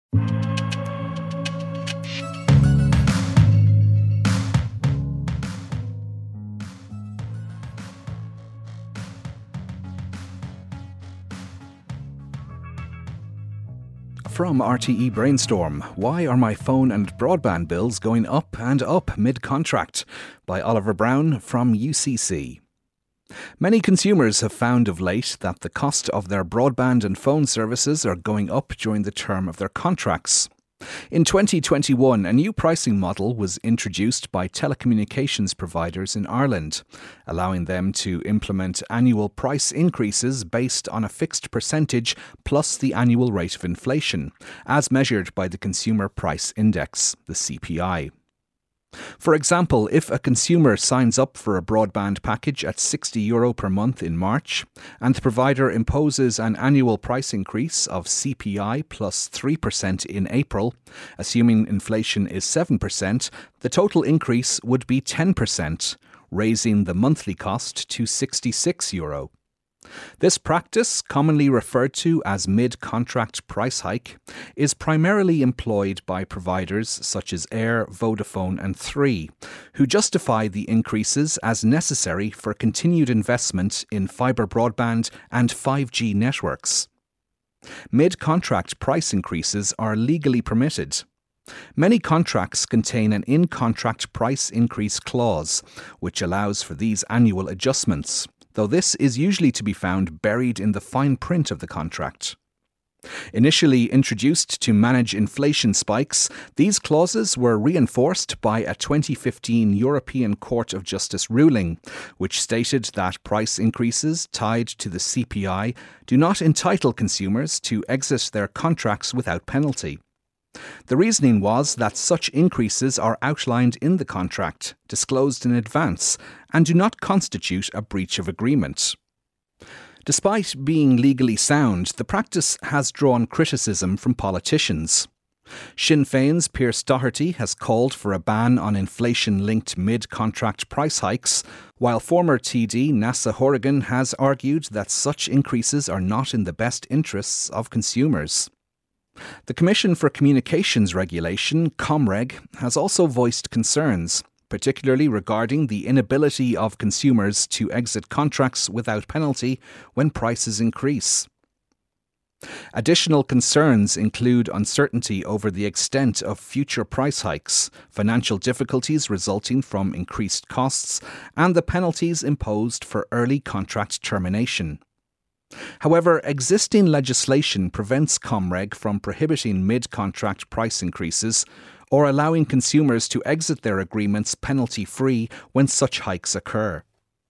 From RTE Brainstorm, Why Are My Phone and Broadband Bills Going Up and Up Mid-Contract? By Oliver Brown from UCC. Many consumers have found of late that the cost of their broadband and phone services are going up during the term of their contracts. In 2021, a new pricing model was introduced by telecommunications providers in Ireland, allowing them to implement annual price increases based on a fixed percentage plus the annual rate of inflation, as measured by the Consumer Price Index, the CPI. For example, if a consumer signs up for a broadband package at €60 per month in March, and the provider imposes an annual price increase of CPI plus 3% in April, assuming inflation is 7%, the total increase would be 10%, raising the monthly cost to €66. This practice, commonly referred to as mid-contract price hike, is primarily employed by providers such as Eir, Vodafone and Three, who justify the increases as necessary for continued investment in fibre broadband and 5G networks. Mid-contract price increases are legally permitted. Many contracts contain an in-contract price increase clause, which allows for these annual adjustments, though this is usually to be found buried in the fine print of the contract. Initially introduced to manage inflation spikes, these clauses were reinforced by a 2015 European Court of Justice ruling, which stated that price increases tied to the CPI do not entitle consumers to exit their contracts without penalty. The reasoning was that such increases are outlined in the contract, disclosed in advance, and do not constitute a breach of agreement. Despite being legally sound, the practice has drawn criticism from politicians. Sinn Féin's Pearse Doherty has called for a ban on inflation-linked mid-contract price hikes, while former TD Neasa Hourigan has argued that such increases are not in the best interests of consumers. The Commission for Communications Regulation, ComReg, has also voiced concerns, particularly regarding the inability of consumers to exit contracts without penalty when prices increase. Additional concerns include uncertainty over the extent of future price hikes, financial difficulties resulting from increased costs, and the penalties imposed for early contract termination. However, existing legislation prevents ComReg from prohibiting mid-contract price increases or allowing consumers to exit their agreements penalty-free when such hikes occur.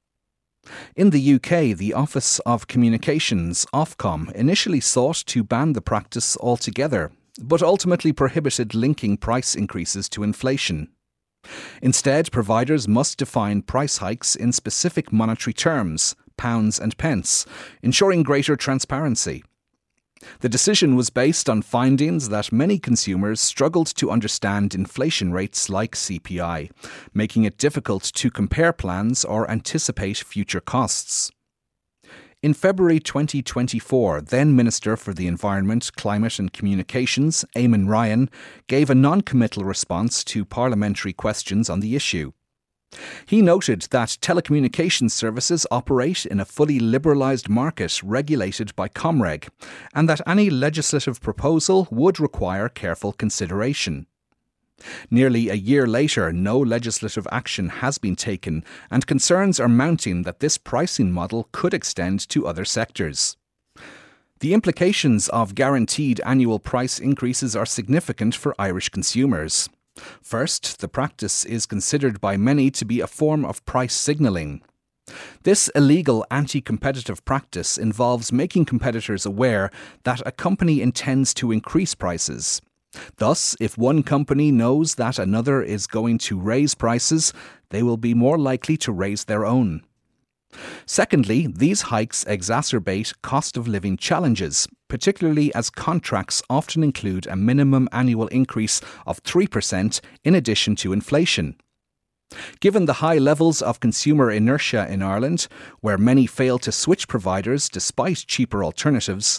In the UK, the Office of Communications, Ofcom, initially sought to ban the practice altogether, but ultimately prohibited linking price increases to inflation. Instead, providers must define price hikes in specific monetary terms, pounds and pence, ensuring greater transparency. The decision was based on findings that many consumers struggled to understand inflation rates like CPI, making it difficult to compare plans or anticipate future costs. In February 2024, then Minister for the Environment, Climate and Communications, Eamon Ryan, gave a non-committal response to parliamentary questions on the issue. He noted that telecommunications services operate in a fully liberalised market regulated by ComReg, and that any legislative proposal would require careful consideration. Nearly a year later, no legislative action has been taken, and concerns are mounting that this pricing model could extend to other sectors. The implications of guaranteed annual price increases are significant for Irish consumers. First, the practice is considered by many to be a form of price signalling. This illegal anti-competitive practice involves making competitors aware that a company intends to increase prices. Thus, if one company knows that another is going to raise prices, they will be more likely to raise their own. Secondly, these hikes exacerbate cost of living challenges, particularly as contracts often include a minimum annual increase of 3% in addition to inflation. Given the high levels of consumer inertia in Ireland, where many fail to switch providers despite cheaper alternatives,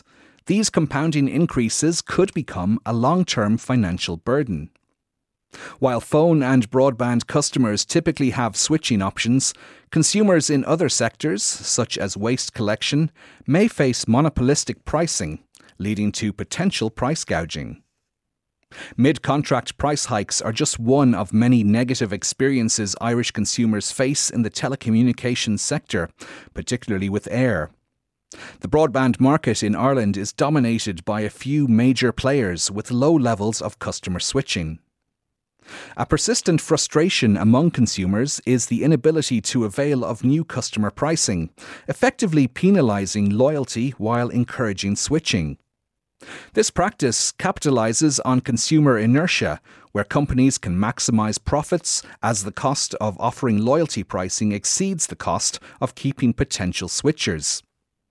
these compounding increases could become a long-term financial burden. While phone and broadband customers typically have switching options, consumers in other sectors, such as waste collection, may face monopolistic pricing, leading to potential price gouging. Mid-contract price hikes are just one of many negative experiences Irish consumers face in the telecommunications sector, particularly with Eir. The broadband market in Ireland is dominated by a few major players with low levels of customer switching. A persistent frustration among consumers is the inability to avail of new customer pricing, effectively penalising loyalty while encouraging switching. This practice capitalises on consumer inertia, where companies can maximise profits as the cost of offering loyalty pricing exceeds the cost of keeping potential switchers.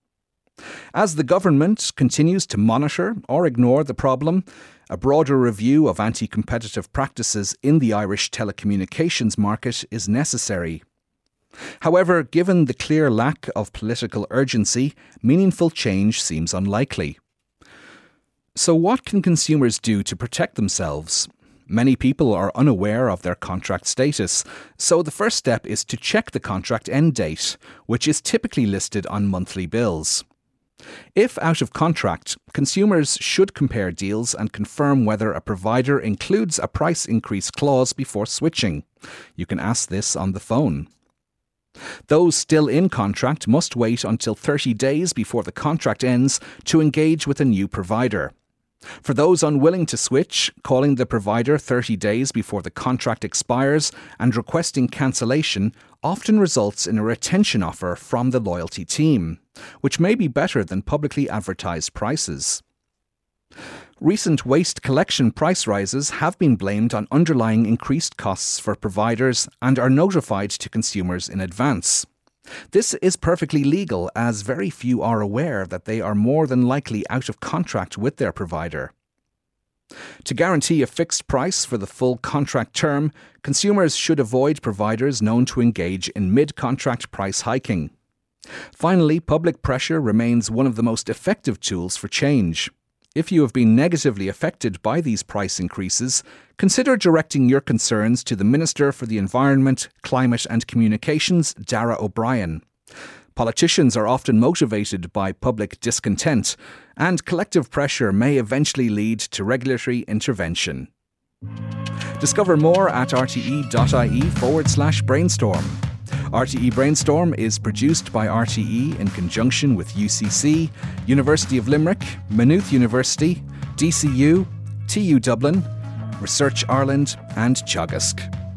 As the government continues to monitor or ignore the problem, a broader review of anti-competitive practices in the Irish telecommunications market is necessary. However, given the clear lack of political urgency, meaningful change seems unlikely. So what can consumers do to protect themselves? Many people are unaware of their contract status, so the first step is to check the contract end date, which is typically listed on monthly bills. If out of contract, consumers should compare deals and confirm whether a provider includes a price increase clause before switching. You can ask this on the phone. Those still in contract must wait until 30 days before the contract ends to engage with a new provider. For those unwilling to switch, calling the provider 30 days before the contract expires and requesting cancellation often results in a retention offer from the loyalty team, which may be better than publicly advertised prices. Recent waste collection price rises have been blamed on underlying increased costs for providers and are notified to consumers in advance. This is perfectly legal, as very few are aware that they are more than likely out of contract with their provider. To guarantee a fixed price for the full contract term, consumers should avoid providers known to engage in mid-contract price hiking. Finally, public pressure remains one of the most effective tools for change. If you have been negatively affected by these price increases, consider directing your concerns to the Minister for the Environment, Climate and Communications, Darragh O'Brien. Politicians are often motivated by public discontent, and collective pressure may eventually lead to regulatory intervention. Discover more at rte.ie/brainstorm. RTE Brainstorm is produced by RTE in conjunction with UCC, University of Limerick, Maynooth University, DCU, TU Dublin, Research Ireland and Teagasc.